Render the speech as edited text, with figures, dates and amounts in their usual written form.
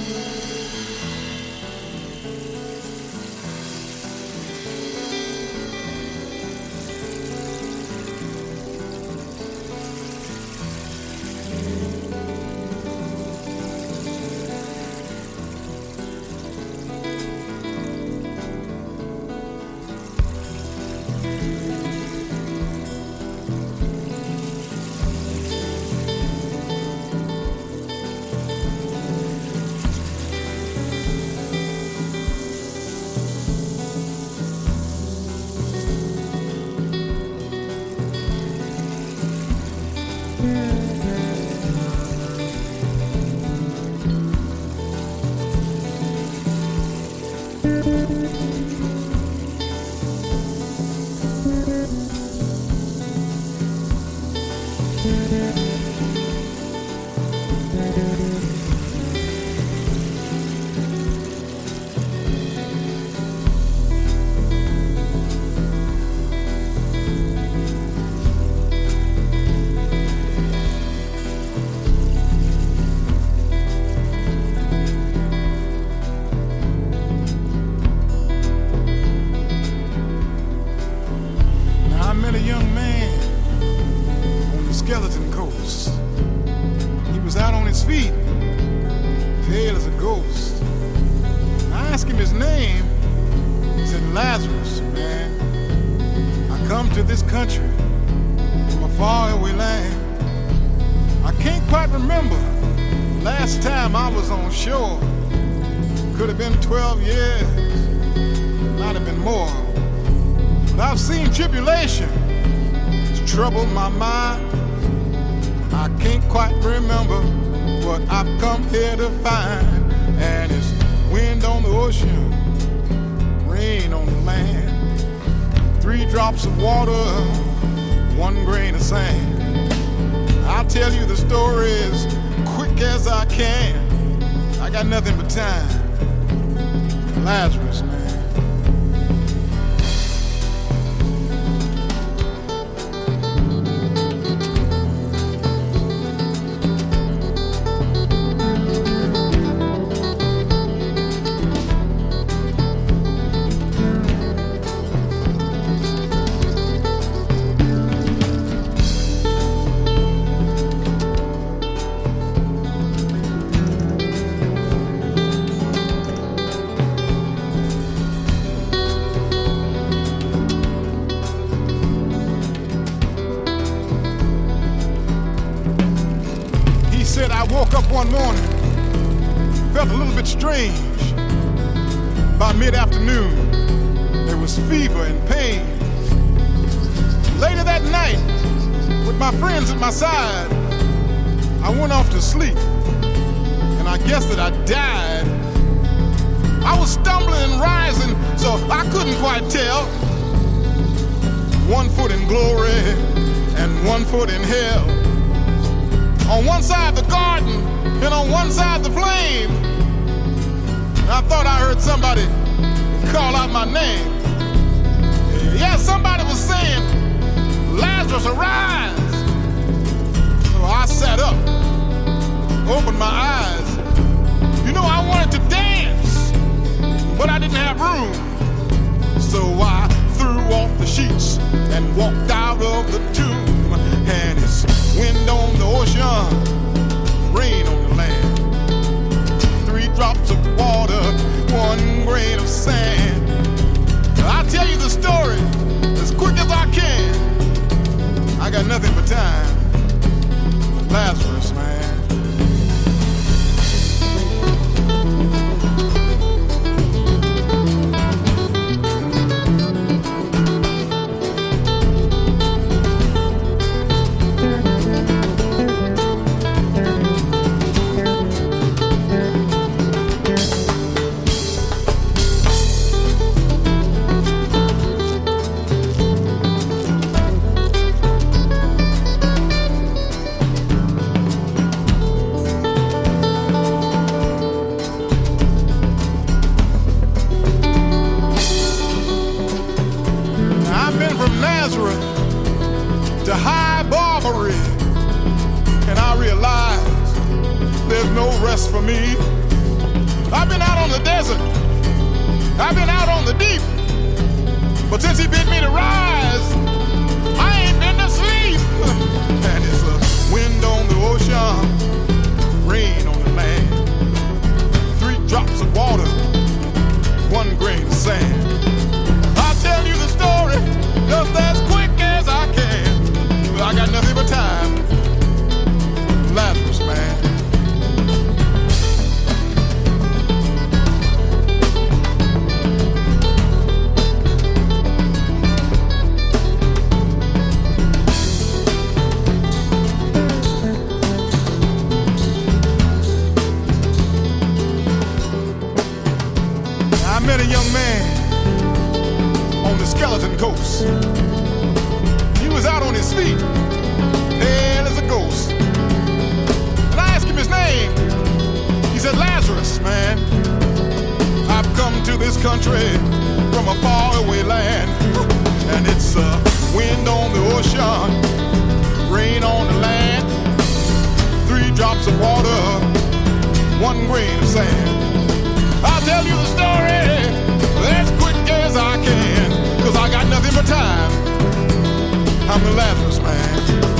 One morning, felt a little bit strange. By mid-afternoon, there was fever and pain. Later that night, with my friends at my side, I went off to sleep, and I guessed that I died. I was stumbling and rising, so I couldn't quite tell. 1 foot in glory and 1 foot in hell. On one side the garden, and on one side the flame. I thought I heard somebody call out my name. Yeah, somebody was saying, "Lazarus, arise." So I sat up, opened my eyes. You know, I wanted to dance, but I didn't have room. So I threw off the sheets and walked out of the tomb. And it's wind on the ocean, rain on the land. 3 drops of water, 1 grain of sand. I'll tell you the story as quick as I can. I got nothing but time. Lazarus, man. For me, I've been out on the desert. I've been out on the deep. But since he bid me to rise, I ain't been to sleep. And it's a wind on the ocean, rain on the land. 3 drops of water, 1 grain of sand. I'll tell you the story just as quick as I can. But I got nothing but time. Lazarus, man. I met a young man on the Skeleton Coast. He was out on his feet, pale as a ghost. And I asked him his name. He said, Lazarus, man. I've come to this country from a faraway land. And it's wind on the ocean, rain on the land. 3 drops of water, 1 grain of sand. I'll tell you the story as quick as I can, 'cause I got nothing but time. I'm the Lazarus man.